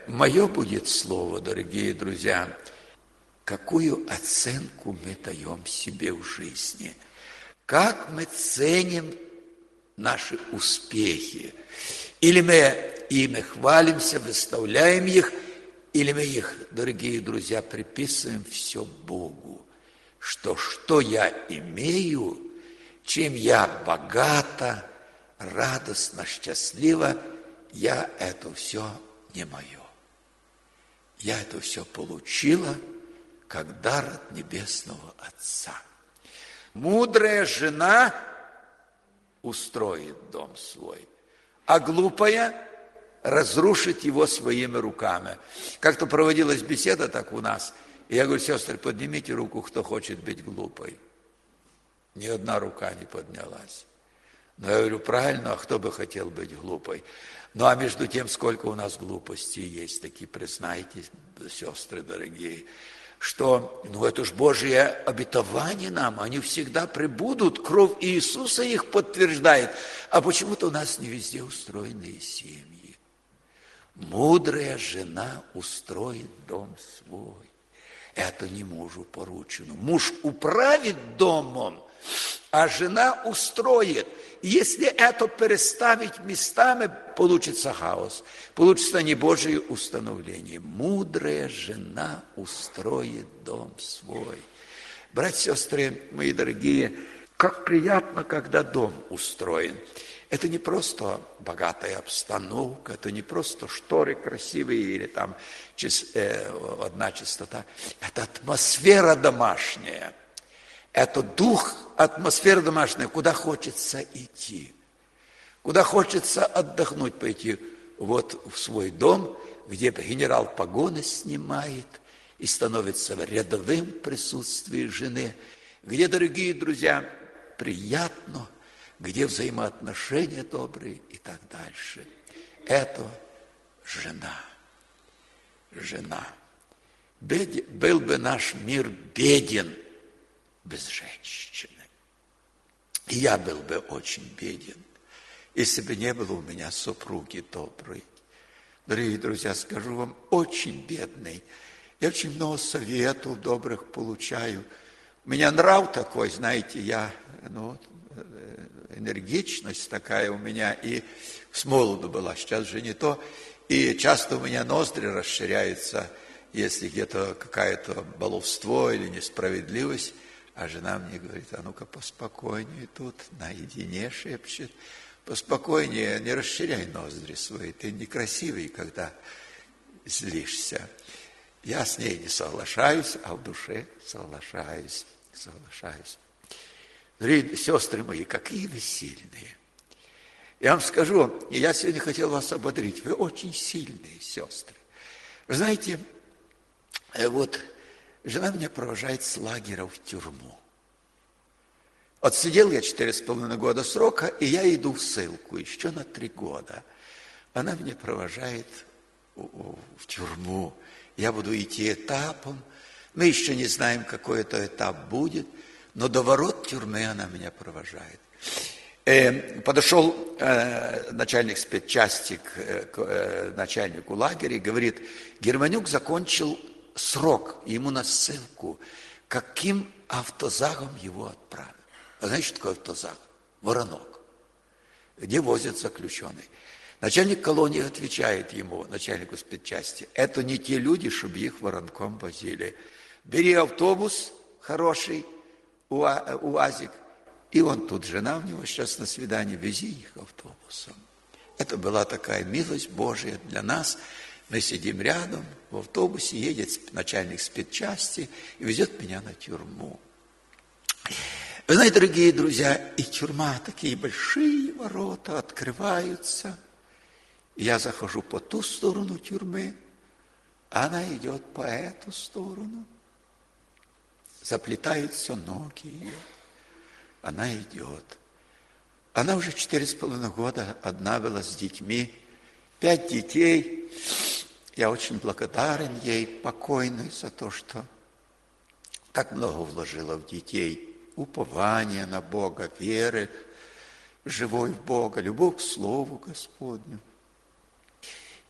мое будет слово, дорогие друзья, какую оценку мы даем себе в жизни, как мы ценим наши успехи. Или мы ими хвалимся, выставляем их, или мы их, дорогие друзья, приписываем все Богу. Что я имею, чем я богата, радостно, счастлива, это все не мое. Я это все получила как дар от Небесного Отца. Мудрая жена устроит дом свой, а глупая разрушит его своими руками. Как-то проводилась беседа так у нас, и я говорю: сестры, поднимите руку, кто хочет быть глупой. Ни одна рука не поднялась. Но я говорю: правильно, а кто бы хотел быть глупой? Ну, а между тем, сколько у нас глупостей есть, такие, признайтесь, сестры дорогие, что, это ж Божие обетование нам, они всегда пребудут, кровь Иисуса их подтверждает, а почему-то у нас не везде устроенные семьи. Мудрая жена устроит дом свой. Это не мужу поручено. Муж управит домом, а жена устроит. Если это переставить местами, получится хаос, получится не Божие установление. Мудрая жена устроит дом свой. Братья и сестры, мои дорогие, как приятно, когда дом устроен. Это не просто богатая обстановка, это не просто шторы красивые или там одна чистота. Это атмосфера домашняя. Это дух, атмосфера домашняя, куда хочется идти. Куда хочется отдохнуть, пойти вот в свой дом, где генерал погоны снимает и становится рядовым в присутствии жены, где, дорогие друзья, приятно, где взаимоотношения добрые и так дальше. Это жена. Жена. Был бы наш мир беден без женщины. И я был бы очень беден, если бы не было у меня супруги доброй. Дорогие друзья, скажу вам, очень бедный. Я очень много советов добрых получаю. У меня нрав такой, знаете, энергичность такая у меня, и с молоду была, сейчас же не то. И часто у меня ноздри расширяются, если где-то какое-то баловство или несправедливость. А жена мне говорит: а ну-ка поспокойнее тут, наедине шепчет. Поспокойнее, не расширяй ноздри свои, ты некрасивый, когда злишься. Я с ней не соглашаюсь, а в душе соглашаюсь. Дорогие сестры мои, какие вы сильные. Я вам скажу, и я сегодня хотел вас ободрить, вы очень сильные сестры. Вы знаете, вот жена меня провожает с лагеря в тюрьму. Отсидел я 4,5 года срока, и я иду в ссылку еще на 3 года. Она меня провожает в тюрьму. Я буду идти этапом. Мы еще не знаем, какой это этап будет, но до ворот тюрьмы она меня провожает. Подошел начальник спецчасти к начальнику лагеря и говорит: Германюк закончил срок, ему на ссылку. Каким автозагом его отправили? А знаете, что такое автозаг? Воронок, где возят заключенных. Начальник колонии отвечает ему, начальнику спецчасти: это не те люди, чтобы их воронком возили. Бери автобус хороший, УАЗик, и он тут, жена у него сейчас на свидании, вези их автобусом. Это была такая милость Божия для нас. Мы сидим рядом, в автобусе едет начальник спецчасти и везет меня на тюрьму. Вы знаете, дорогие друзья, и тюрьма, такие большие ворота открываются. Я захожу по ту сторону тюрьмы, а она идет по эту сторону. Заплетаются ноги ее. Она идет. Она уже 4,5 года одна была с детьми. 5 детей. Я очень благодарен ей, покойной, за то, что так много вложила в детей. Упование на Бога, веры, живой в Бога, любовь к Слову Господню.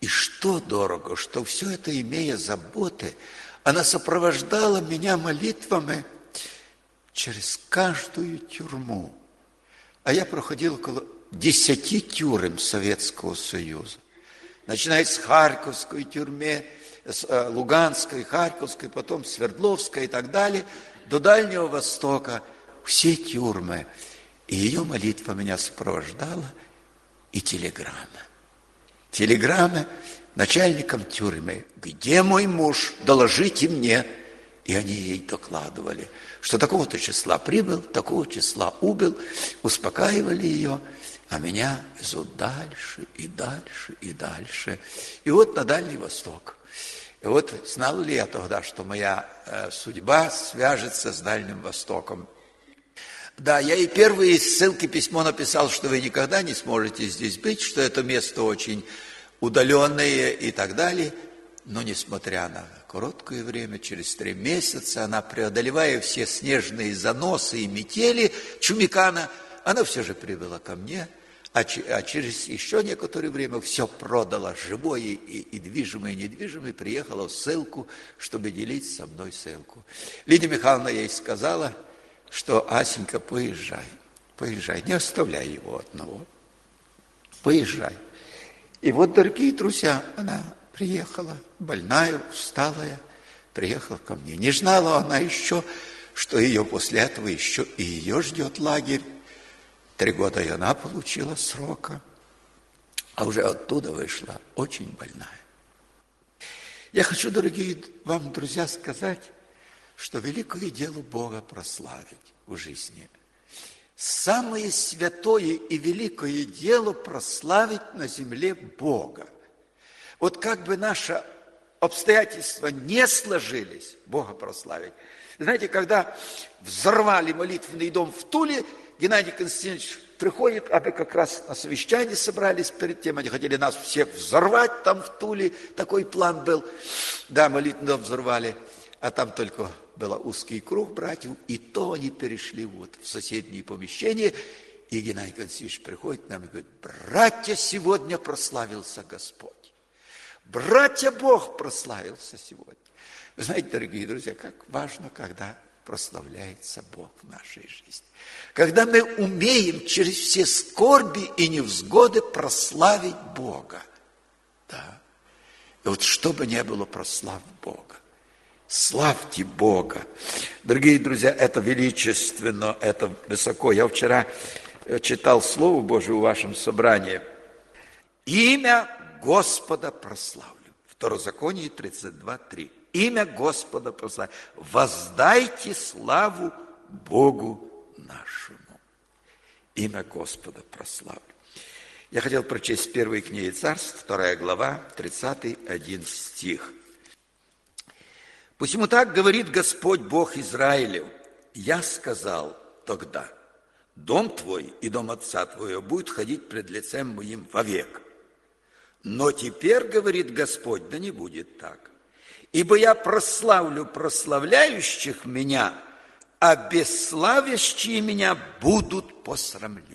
И что дорого, что все это, имея заботы, она сопровождала меня молитвами через каждую тюрьму. А я проходил около 10 тюрем Советского Союза. Начиная с Харьковской тюрьмы, с Луганской, Харьковской, потом Свердловской и так далее, до Дальнего Востока, все тюрьмы. И ее молитва меня сопровождала, и телеграмма. Телеграмма начальникам тюрьмы: где мой муж, доложите мне. И они ей докладывали, что такого-то числа прибыл, такого числа убыл, успокаивали ее, а меня везут дальше и дальше и дальше. И вот на Дальний Восток. И вот знал ли я тогда, что моя судьба свяжется с Дальним Востоком? Да, я и первые ссылки, письмо написал, что вы никогда не сможете здесь быть, что это место очень удаленное и так далее. Но несмотря на короткое время, через 3 месяца, она, преодолевая все снежные заносы и метели Чумикана, она все же прибыла ко мне, а через еще некоторое время все продала, живое и движимое, и недвижимое, приехала в ссылку, чтобы делить со мной ссылку. Лидия Михайловна ей сказала, что: Асенька, поезжай, не оставляй его одного, поезжай. И вот, дорогие друзья, она приехала, больная, усталая, приехала ко мне. Не знала она еще, что ее после этого еще и ее ждет лагерь. 3 года и она получила срока, а уже оттуда вышла очень больная. Я хочу, дорогие вам, друзья, сказать, что великое дело Бога прославить в жизни. Самое святое и великое дело прославить на земле Бога. Вот как бы наши обстоятельства не сложились, Бога прославить. Знаете, когда взорвали молитвенный дом в Туле, Геннадий Константинович приходит, а мы как раз на совещании собрались перед тем, они хотели нас всех взорвать там в Туле, такой план был. Да, молитвенный дом взорвали, а там только был узкий круг братьев, и то они перешли вот в соседние помещения, и Геннадий Константинович приходит к нам и говорит: братья, сегодня прославился Господь. Братья, Бог прославился сегодня. Вы знаете, дорогие друзья, как важно, когда прославляется Бог в нашей жизни. Когда мы умеем через все скорби и невзгоды прославить Бога. Да. И вот что бы ни было, прославь Бога. Славьте Бога. Дорогие друзья, это величественно, это высоко. Я вчера читал Слово Божие в вашем собрании. Имя Господа прославлю. Второзаконие 32:3. Имя Господа прославлю. Воздайте славу Богу нашему. Имя Господа прославлю. Я хотел прочесть в первой книге Царств, 2 глава, 30-1 стих. «Посему так говорит Господь Бог Израилев: я сказал тогда: дом твой и дом отца твоего будет ходить пред лицем моим вовек. Но теперь, говорит Господь, да не будет так. Ибо я прославлю прославляющих меня, а бесславящие меня будут посрамлены».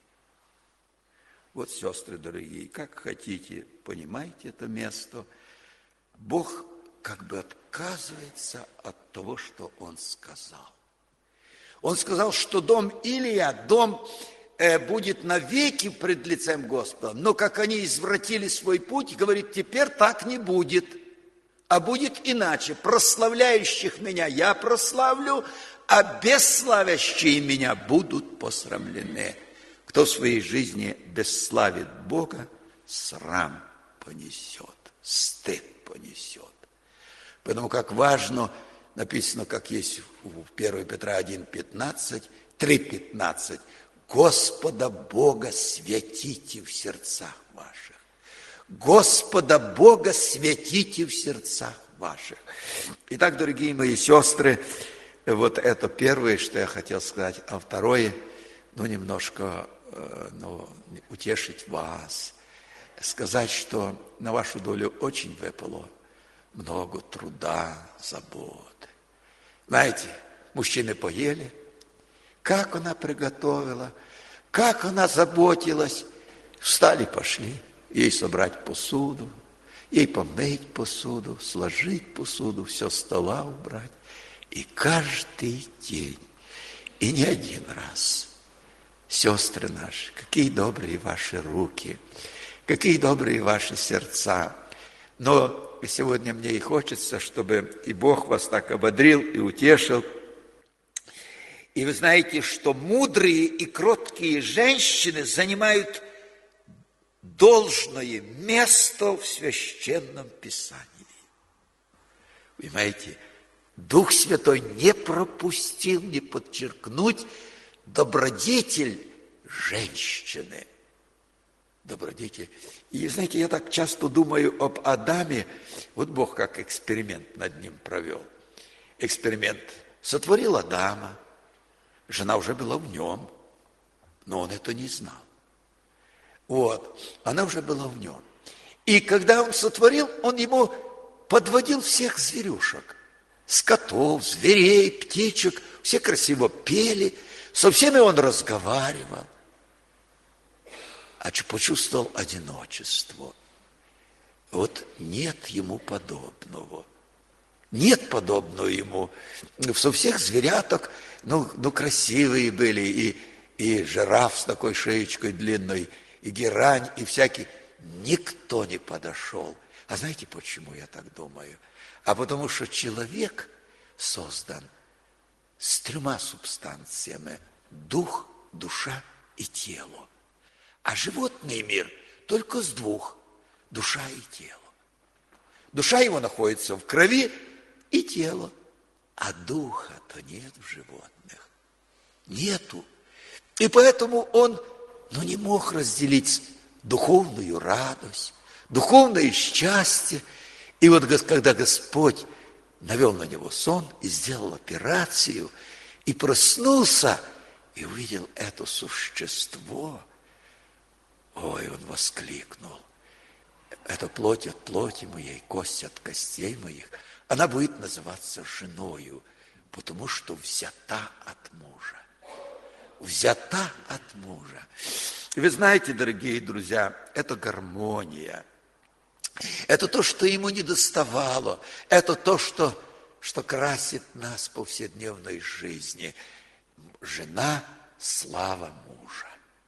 Вот, сестры дорогие, как хотите, понимаете это место. Бог как бы отказывается от того, что Он сказал. Он сказал, что дом Илия, дом будет навеки пред лицем Господа. Но как они извратили свой путь, говорит, теперь так не будет, а будет иначе. Прославляющих меня я прославлю, а бесславящие меня будут посрамлены. Кто в своей жизни бесславит Бога, срам понесет, стыд понесет. Поэтому как важно, написано, как есть в 1 Петра 1:15, 3:15, Господа Бога святите в сердцах ваших. Господа Бога святите в сердцах ваших. Итак, дорогие мои сестры, вот это первое, что я хотел сказать, а второе, немножко утешить вас, сказать, что на вашу долю очень выпало много труда, заботы. Знаете, мужчины поели, как она приготовила, как она заботилась, встали, пошли, ей собрать посуду, ей помыть посуду, сложить посуду, все с стола убрать. И каждый день, и не один раз. Сестры наши, какие добрые ваши руки, какие добрые ваши сердца. Но сегодня мне и хочется, чтобы и Бог вас так ободрил и утешил. И вы знаете, что мудрые и кроткие женщины занимают должное место в Священном Писании. Понимаете, Дух Святой не пропустил, не подчеркнуть добродетель женщины. Добродетель. И знаете, я так часто думаю об Адаме. Вот Бог как эксперимент над ним провел. Эксперимент. Сотворил Адама. Жена уже была в нем, но он это не знал. Вот. Она уже была в нем. И когда он сотворил, он ему подводил всех зверюшек. Скотов, зверей, птичек. Все красиво пели. Со всеми он разговаривал. А почувствовал одиночество. Вот нет ему подобного. Нет подобного ему. Со всех зверяток, красивые были. И жираф с такой шеечкой длинной, и герань, и всякий. Никто не подошел. А знаете, почему я так думаю? А потому что человек создан с 3 субстанциями. Дух, душа и тело. А животный мир только с 2. Душа и тело. Душа его находится в крови и тело. А духа-то нет в животных. Нету. И поэтому он не мог разделить духовную радость, духовное счастье. И вот когда Господь навел на него сон и сделал операцию, и проснулся, и увидел это существо, ой, он воскликнул: это плоть от плоти моей, кость от костей моих. Она будет называться женою, потому что взята от мужа. Взята от мужа. И вы знаете, дорогие друзья, это гармония. Это то, что ему недоставало. Это то, что красит нас в повседневной жизни. Жена – слава мужа.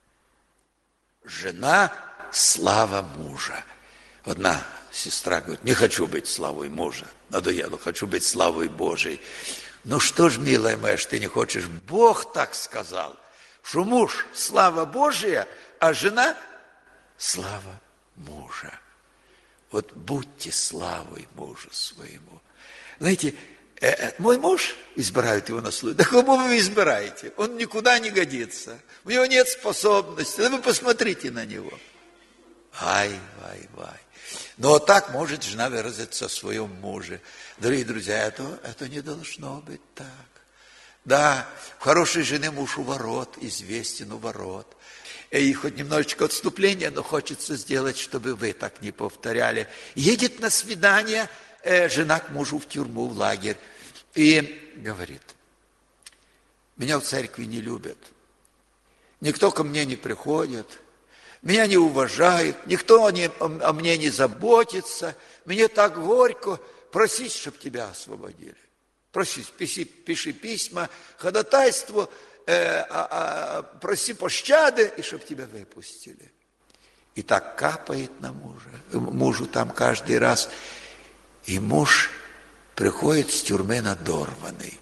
Жена – слава мужа. Одна сестра говорит: не хочу быть славой мужа, надоело, хочу быть славой Божией. Ну что ж, милая моя, что ты не хочешь? Бог так сказал, что муж – слава Божия, а жена – слава мужа. Вот будьте славой мужу своему. Знаете, мой муж, избирают его на службу. Да кому вы избираете? Он никуда не годится. У него нет способности. Да вы посмотрите на него. Ай. Но так может жена выразиться о своем муже. Дорогие друзья, это не должно быть так. Да, в хорошей жены муж у ворот, известен у ворот. И хоть немножечко отступления, но хочется сделать, чтобы вы так не повторяли. Едет на свидание жена к мужу в тюрьму, в лагерь. И говорит: меня в церкви не любят. Никто ко мне не приходит. Меня не уважают. Никто о мне не заботится. Мне так горько. Просить, чтобы тебя освободили. Просить, пиши письма, ходатайство, проси пощады, и чтобы тебя выпустили. И так капает на мужу там каждый раз. И муж приходит с тюрьмы надорванный,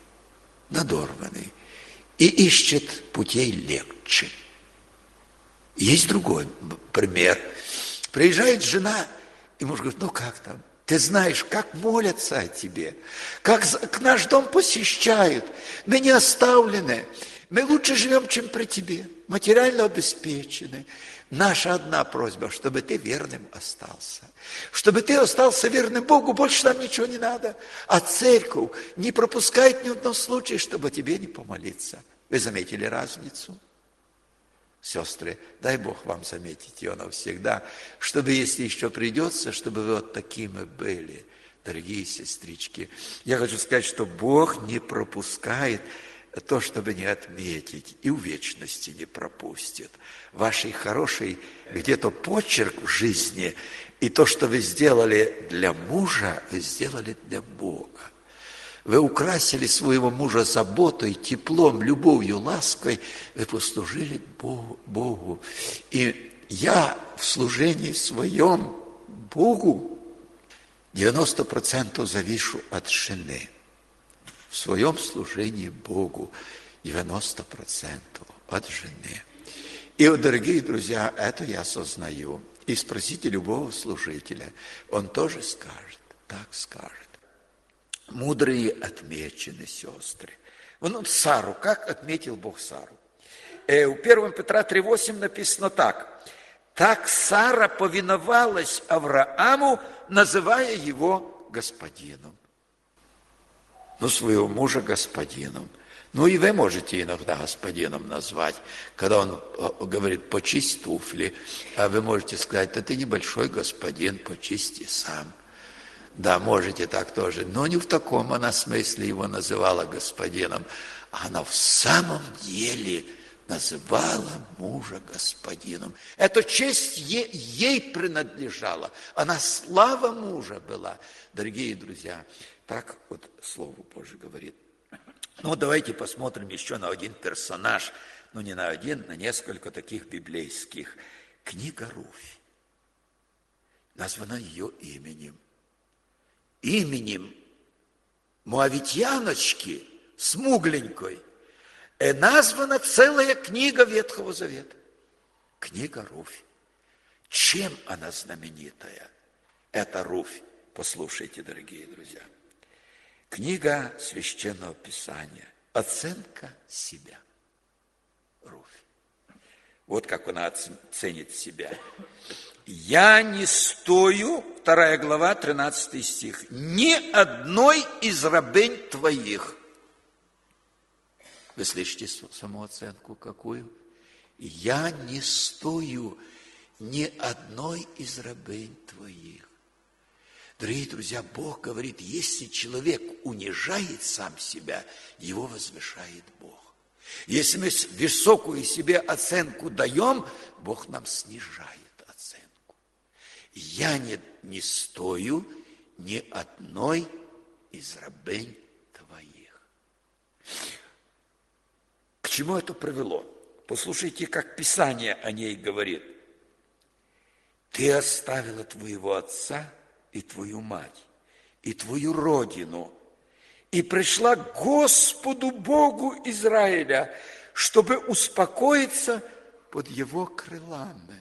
и ищет путей легче. Есть другой пример. Приезжает жена, и муж говорит: ну как там? Ты знаешь, как молятся о тебе, как наш дом посещают. Мы не оставлены, мы лучше живем, чем при тебе, материально обеспечены. Наша одна просьба, чтобы ты верным остался. Чтобы ты остался верным Богу, больше нам ничего не надо. А церковь не пропускает ни одного случая, чтобы тебе не помолиться. Вы заметили разницу? Сестры, дай Бог вам заметить ее навсегда, чтобы, если еще придется, чтобы вы вот такими были, дорогие сестрички. Я хочу сказать, что Бог не пропускает то, чтобы не отметить, и в вечности не пропустит. Вашей хорошей где-то почерк в жизни, и то, что вы сделали для мужа, вы сделали для Бога. Вы украсили своего мужа заботой, теплом, любовью, лаской. Вы послужили Богу. И я в служении своем Богу 90% завишу от жены. В своем служении Богу 90% от жены. И, дорогие друзья, это я осознаю. И спросите любого служителя, он тоже скажет, так скажет. Мудрые отмечены, сестры. Сару, как отметил Бог Сару? У 1 Петра 3,8 написано так. Так Сара повиновалась Аврааму, называя его господином. Своего мужа господином. И вы можете иногда господином назвать, когда он говорит, почисть туфли, а вы можете сказать, да ты небольшой господин, почисти сам. Да, можете так тоже, но не в таком она смысле его называла господином. Она в самом деле называла мужа господином. Эта честь ей принадлежала. Она слава мужа была. Дорогие друзья, так вот Слово Божие говорит. Давайте посмотрим еще на один персонаж. Не на один, на несколько таких библейских. Книга Руфь. Названа ее именем. Именем моавитяночки, смугленькой, названа целая книга Ветхого Завета. Книга Руфь. Чем она знаменитая? Это Руфь. Послушайте, дорогие друзья. Книга Священного Писания. Оценка себя. Руфь. Вот как она ценит себя. «Я не стою», 2 глава, 13 стих, «ни одной из рабынь твоих». Вы слышите самооценку какую? «Я не стою ни одной из рабынь твоих». Дорогие друзья, Бог говорит, если человек унижает сам себя, его возвышает Бог. Если мы высокую себе оценку даем, Бог нам снижает. Я не стою ни одной из рабынь твоих. К чему это привело? Послушайте, как Писание о ней говорит. Ты оставила твоего отца и твою мать, и твою родину, и пришла к Господу Богу Израиля, чтобы успокоиться под его крылами.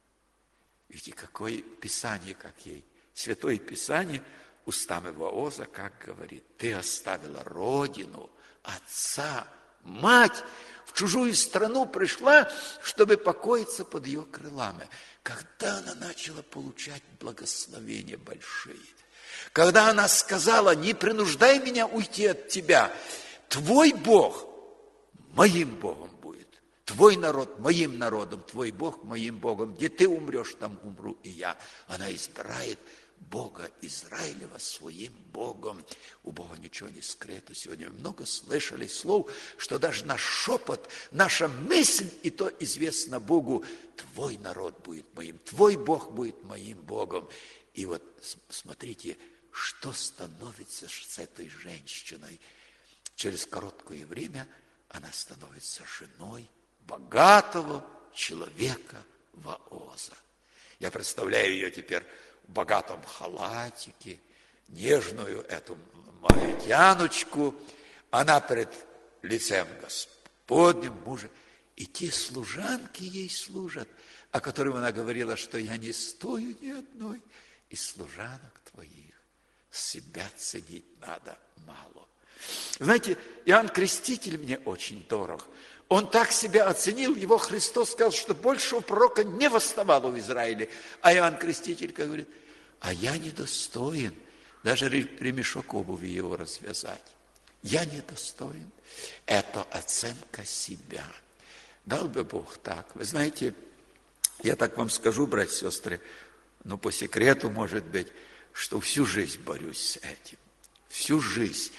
Видите, какое Писание, как ей. Святое Писание устами Вооза, как говорит, ты оставила родину, отца, мать, в чужую страну пришла, чтобы покоиться под ее крылами. Когда она начала получать благословения большие, когда она сказала, не принуждай меня уйти от тебя, твой Бог моим Богом будет. Твой народ моим народом, твой Бог моим Богом. Где ты умрешь, там умру и я. Она избирает Бога Израилева своим Богом. У Бога ничего не скрыто. Сегодня мы много слышали слов, что даже наш шепот, наша мысль, и то известно Богу, твой народ будет моим, твой Бог будет моим Богом. И вот смотрите, что становится с этой женщиной. Через короткое время она становится женой богатого человека Вооза. Я представляю ее теперь в богатом халатике, нежную эту моавитяночку. Она перед лицем Господним мужа. И те служанки ей служат, о которых она говорила, что я не стою ни одной из служанок твоих. Себя ценить надо мало. Знаете, Иоанн Креститель мне очень дорог. Он так себя оценил, его Христос сказал, что большего пророка не восставало в Израиле. А Иоанн Креститель говорит, а я недостоин даже ремешок обуви его развязать. Я недостоин. Это оценка себя. Дал бы Бог так. Вы знаете, я так вам скажу, братья и сестры, но по секрету, может быть, что всю жизнь борюсь с этим. Всю жизнь.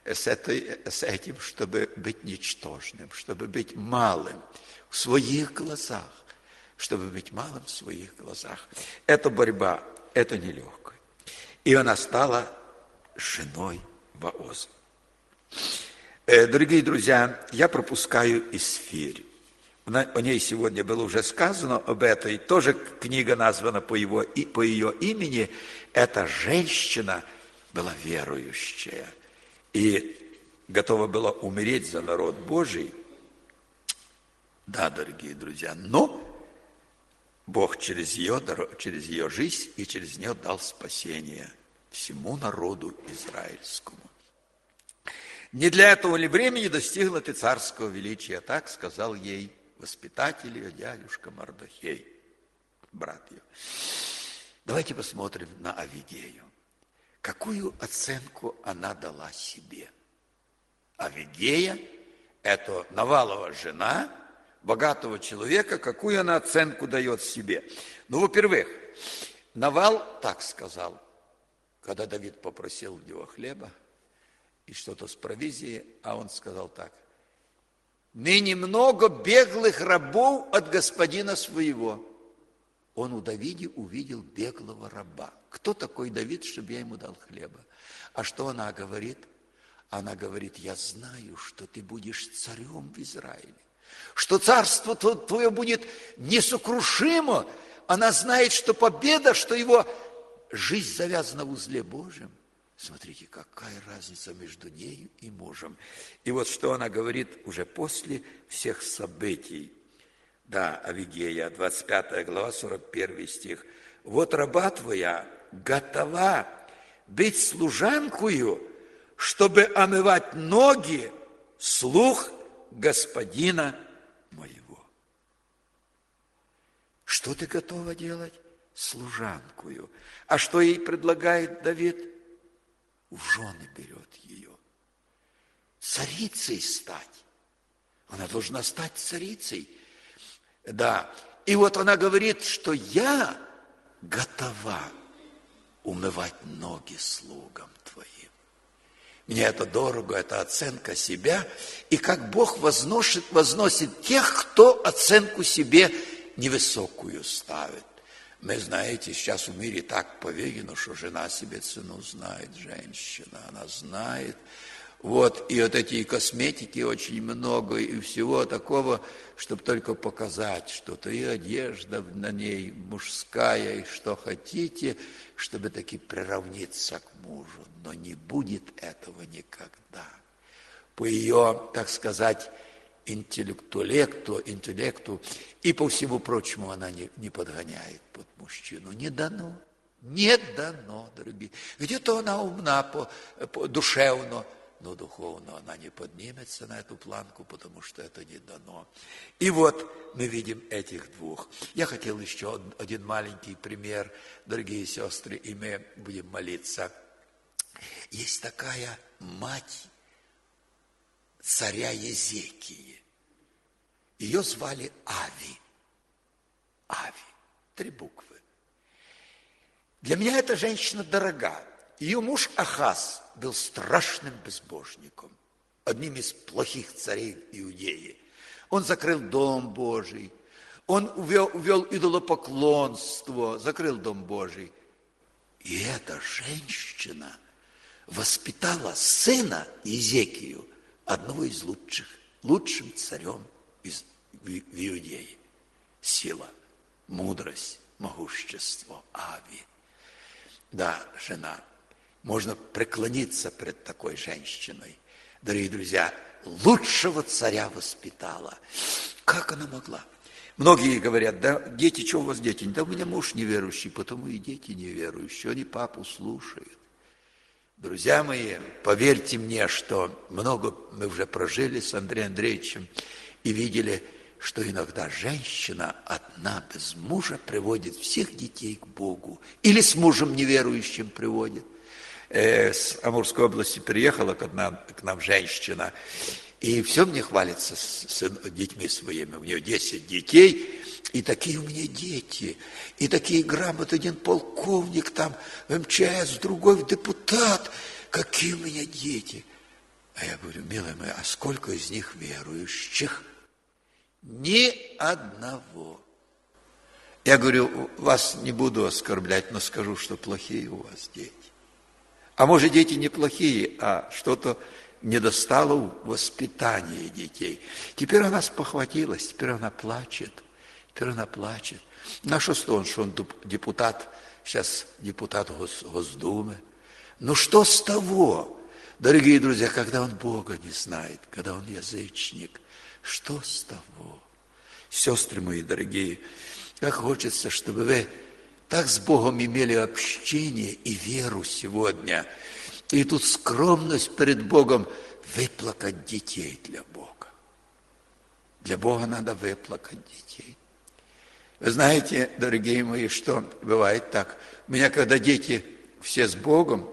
с этим, чтобы быть ничтожным, чтобы быть малым в своих глазах, чтобы быть малым в своих глазах. Эта борьба, это нелегкая. И она стала женой Бооза. Дорогие друзья, я пропускаю Исфирь. О ней сегодня было уже сказано об этой. Тоже книга названа по ее имени. Эта женщина была верующая и готова была умереть за народ Божий. Да, дорогие друзья, но Бог через ее жизнь и через нее дал спасение всему народу израильскому. Не для этого ли времени достигла ты царского величия? Так сказал ей воспитатель ее, дядюшка Мардохей, брат ее. Давайте посмотрим на Авигею. Какую оценку она дала себе? Авигея – это Навалова жена богатого человека. Какую она оценку дает себе? Ну, во-первых, Навал так сказал, когда Давид попросил у него хлеба и что-то с провизией, а он сказал так: «Ныне много беглых рабов от господина своего». Он у Давида увидел беглого раба. Кто такой Давид, чтобы я ему дал хлеба? А что она говорит? Она говорит: я знаю, что ты будешь царем в Израиле, что царство твое будет несокрушимо. Она знает, что победа, что его жизнь завязана в узле Божьем. Смотрите, какая разница между нею и мужем. И вот что она говорит уже после всех событий. Да, Авигея, 25 глава, 41 стих. «Вот раба твоя готова быть служанкою, чтобы омывать ноги слуг господина моего». Что ты готова делать? Служанкую. А что ей предлагает Давид? В жены берет ее. Царицей стать. Она должна стать царицей. Да. И вот она говорит, что я готова умывать ноги слугам твоим. Мне это дорого, это оценка себя. И как Бог возносит тех, кто оценку себе невысокую ставит. Мы, знаете, сейчас в мире так поведено, что жена себе цену знает, женщина, она знает. Вот, и вот эти косметики очень много, и всего такого, чтобы только показать что-то. И одежда на ней мужская, и что хотите, чтобы таки приравниться к мужу. Но не будет этого никогда. По ее, так сказать, интеллекту и по всему прочему она не подгоняет под мужчину. Не дано, дорогие. Где-то она умна душевно, но духовно она не поднимется на эту планку, потому что это не дано. И вот мы видим этих двух. Я хотел еще один маленький пример, дорогие сестры, и мы будем молиться. Есть такая мать царя Езекии. Ее звали Ави. Ави. 3 буквы. Для меня эта женщина дорога. Ее муж Ахаз был страшным безбожником, одним из плохих царей Иудеи. Он закрыл дом Божий, он увел идолопоклонство, закрыл дом Божий. И эта женщина воспитала сына Езекию, одного из лучшим царем в Иудее. Сила, мудрость, могущество Ави. Да, жена, можно преклониться пред такой женщиной. Дорогие друзья, лучшего царя воспитала. Как она могла? Многие говорят: да, дети, что у вас дети? Да у меня муж неверующий, потому и дети неверующие, они папу слушают. Друзья мои, поверьте мне, что много мы уже прожили с Андреем Андреевичем и видели, что иногда женщина одна без мужа приводит всех детей к Богу. Или с мужем неверующим приводит. С Амурской области приехала к нам женщина, и все мне хвалится с детьми своими. У нее 10 детей, и такие у меня дети, и такие грамоты, один полковник там в МЧС, другой в депутат. Какие у меня дети. А я говорю, милые мои, а сколько из них верующих? Ни одного. Я говорю, вас не буду оскорблять, но скажу, что плохие у вас дети. А может, дети не плохие, а что-то не достало в воспитании детей. Теперь она спохватилась, теперь она плачет. На что он депутат, сейчас депутат Госдумы. Ну что с того, дорогие друзья, когда он Бога не знает, когда он язычник, что с того? Сестры мои дорогие, как хочется, чтобы вы так с Богом имели общение и веру сегодня. И тут скромность перед Богом выплакать детей для Бога. Для Бога надо выплакать детей. Вы знаете, дорогие мои, что бывает так. У меня, когда дети все с Богом,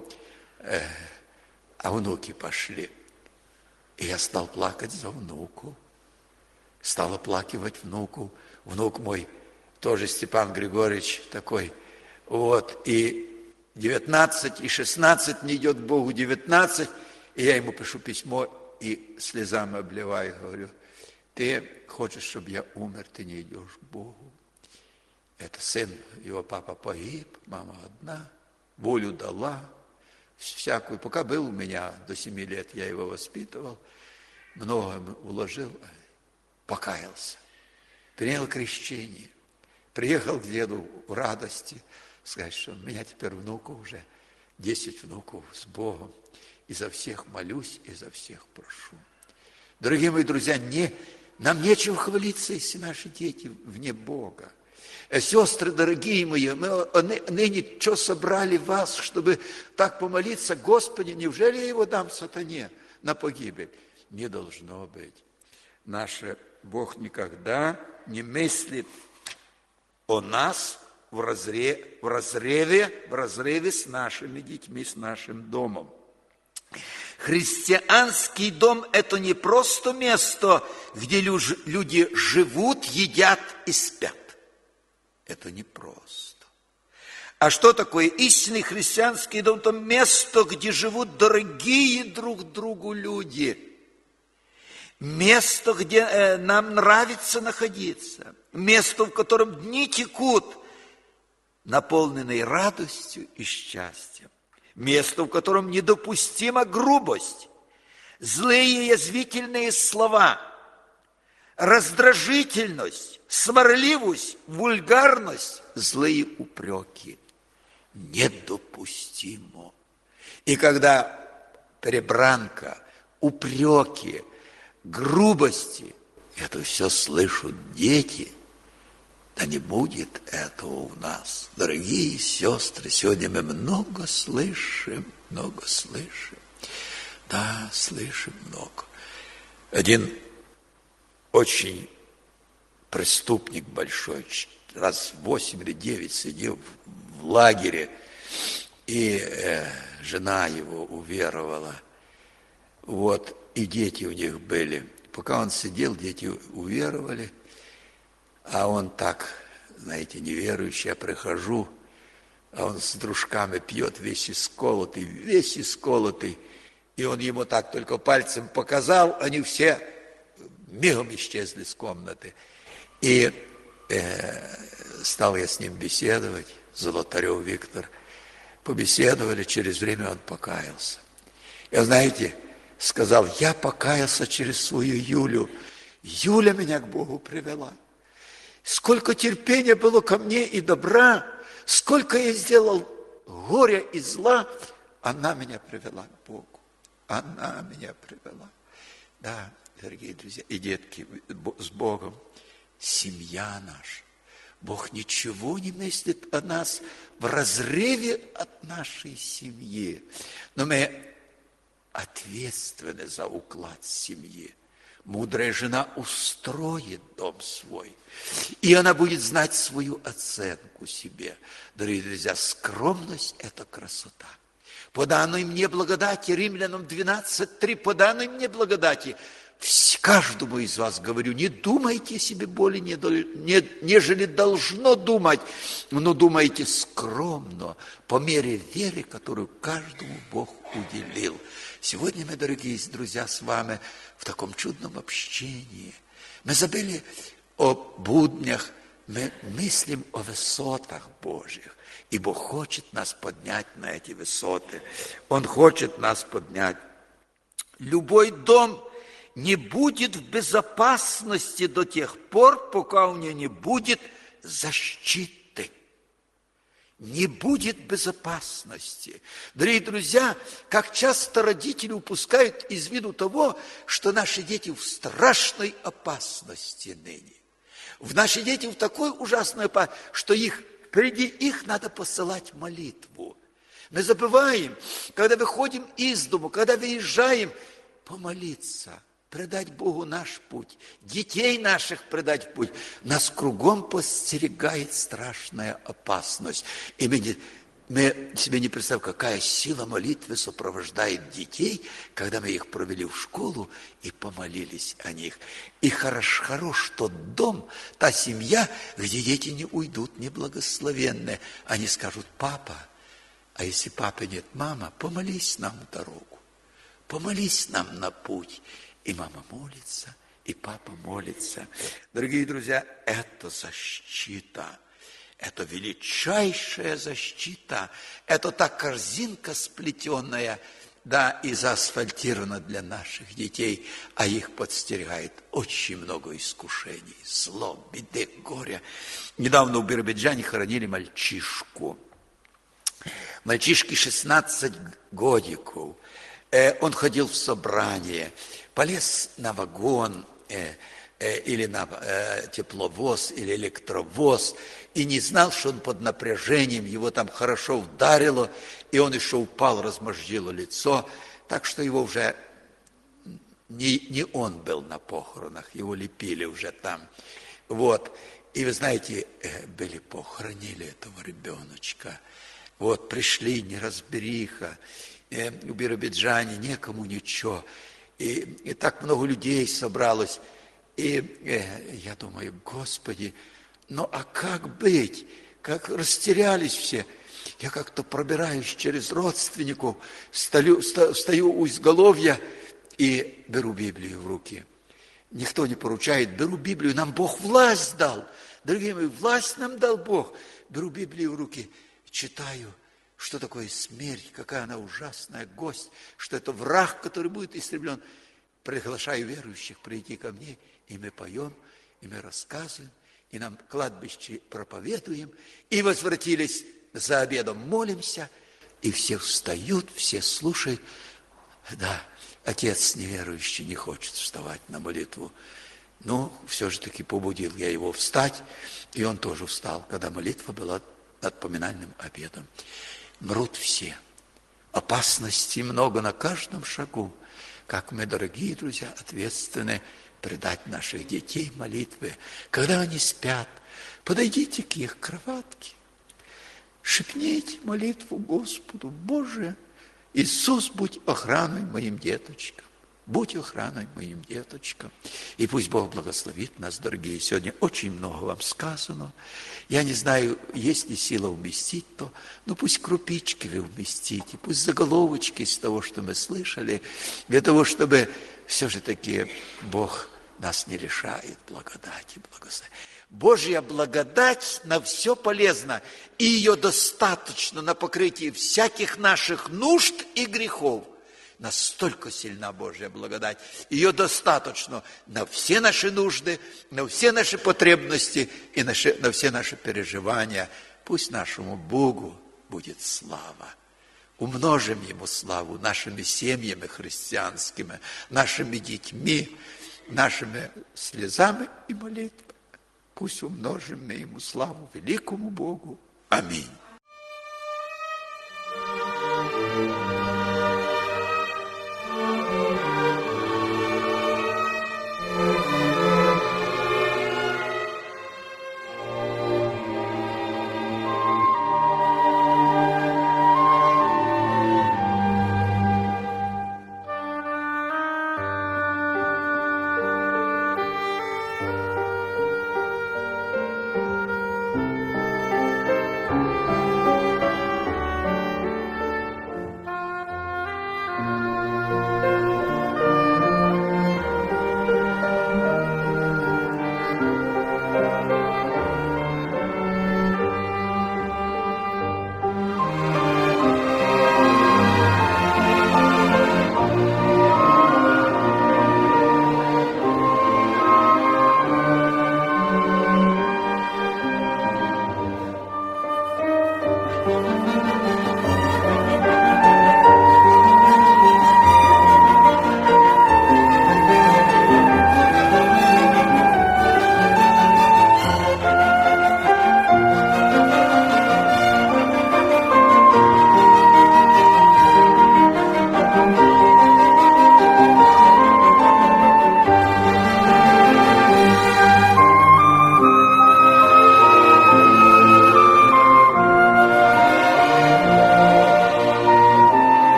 а внуки пошли, и я стал плакать за внуку. Стал оплакивать внуку. Внук мой тоже Степан Григорьевич такой. Вот, и 19, и 16 не идет к Богу, 19. И я ему пишу письмо и слезами обливаю, говорю, ты хочешь, чтобы я умер, ты не идешь к Богу. Это сын, его папа погиб, мама одна, волю дала, всякую. Пока был у меня до 7 лет, я его воспитывал, много уложил, покаялся, принял крещение, приехал к деду в радости, сказать, что у меня теперь внуков уже 10 внуков с Богом. И за всех молюсь, и за всех прошу. Дорогие мои друзья, нам нечего хвалиться, если наши дети вне Бога. Сестры, дорогие мои, мы ныне что собрали вас, чтобы так помолиться, Господи, неужели я его дам сатане на погибель? Не должно быть. Наш Бог никогда не мыслит о нас в разрыве с нашими детьми, с нашим домом. Христианский дом – это не просто место, где люди живут, едят и спят. Это не просто. А что такое истинный христианский дом? Это место, где живут дорогие друг другу люди. Место, где нам нравится находиться. Место, в котором дни текут, наполненные радостью и счастьем. Место, в котором недопустима грубость, злые язвительные слова, раздражительность, сварливость, вульгарность, злые упреки. Недопустимо. И когда перебранка, упреки, грубости, это все слышат дети, да не будет этого у нас. Дорогие сестры, сегодня мы много слышим. Да, слышим много. Один очень преступник большой, раз 8 или 9 сидел в лагере, и жена его уверовала. Вот, и дети у них были. Пока он сидел, дети уверовали. А он так, знаете, неверующий, я прихожу, а он с дружками пьет весь исколотый, и он ему так только пальцем показал, они все мигом исчезли с комнаты. И стал я с ним беседовать, Золотарев Виктор, побеседовали, через время он покаялся. И, знаете, сказал, я покаялся через свою Юлю, Юля меня к Богу привела. Сколько терпения было ко мне и добра, сколько я сделал горя и зла, она меня привела к Богу. Она меня привела. Да, дорогие друзья и детки, с Богом семья наша. Бог ничего не мыслит о нас в разрыве от нашей семьи. Но мы ответственны за уклад семьи. Мудрая жена устроит дом свой, и она будет знать свою оценку себе. Дорогие друзья, скромность – это красота. По данной мне благодати, Римлянам 12:3, по данной мне благодати, каждому из вас говорю, не думайте о себе более, нежели должно думать, но думайте скромно, по мере веры, которую каждому Бог уделил. Сегодня мы, дорогие друзья, с вами в таком чудном общении. Мы забыли о буднях, мы мыслим о высотах Божьих. И Бог хочет нас поднять на эти высоты. Он хочет нас поднять. Любой дом не будет в безопасности до тех пор, пока у него не будет защиты. Не будет безопасности. Дорогие друзья, как часто родители упускают из виду того, что наши дети в страшной опасности ныне. Наши дети в такой ужасной опасности, что впереди их надо посылать молитву. Мы забываем, когда выходим из дому, когда выезжаем, помолиться, предать Богу наш путь, детей наших предать в путь. Нас кругом подстерегает страшная опасность. И мы себе не представляем, какая сила молитвы сопровождает детей, когда мы их провели в школу и помолились о них. И хорош тот дом, та семья, где дети не уйдут неблагословенные. Они скажут: папа, а если папы нет, мама, помолись нам в дорогу, помолись нам на путь. И мама молится, и папа молится. Дорогие друзья, это защита. Это величайшая защита. Это та корзинка сплетенная, да, и заасфальтирована для наших детей, а их подстерегает очень много искушений, зло, беды, горя. Недавно в Биробиджане хоронили мальчишку. Мальчишке 16 годиков. Он ходил в собрание, полез на вагон или на тепловоз, или электровоз, и не знал, что он под напряжением, его там хорошо ударило, и он еще упал, размозжило лицо, так что его уже не он был на похоронах, его лепили уже там. Вот. И вы знаете, похоронили этого ребеночка. Вот, пришли, неразбериха, в Биробиджане некому ничего. И так много людей собралось. И я думаю: Господи, ну а как быть? Как растерялись все. Я как-то пробираюсь через родственников, стою у изголовья и беру Библию в руки. Никто не поручает, беру Библию, нам Бог власть дал. Дорогие мои, власть нам дал Бог. Беру Библию в руки, читаю, что такое смерть, какая она ужасная гость, что это враг, который будет истреблен. Приглашаю верующих прийти ко мне, и мы поем, и мы рассказываем, и нам кладбище проповедуем, и возвратились за обедом, молимся, и все встают, все слушают. Да, отец неверующий не хочет вставать на молитву. Но все же таки побудил я его встать, и он тоже встал, когда молитва была над поминальным обедом. Мрут все. Опасностей много на каждом шагу. Как мы, дорогие друзья, ответственны предать наших детей молитве. Когда они спят, подойдите к их кроватке, шепните молитву Господу: Боже, Иисус, будь охраной моим деточкам. Будь охраной моим деточкам. И пусть Бог благословит нас, дорогие. Сегодня очень много вам сказано. Я не знаю, есть ли сила уместить то, но пусть крупички вы уместите, пусть заголовочки из того, что мы слышали, для того, чтобы все же таки Бог нас не лишает благодати, благословения. Божья благодать на все полезна, и ее достаточно на покрытие всяких наших нужд и грехов. Настолько сильна Божья благодать. Ее достаточно на все наши нужды, на все наши потребности и на все наши переживания. Пусть нашему Богу будет слава. Умножим Ему славу нашими семьями христианскими, нашими детьми, нашими слезами и молитвами. Пусть умножим мы Ему славу, великому Богу. Аминь.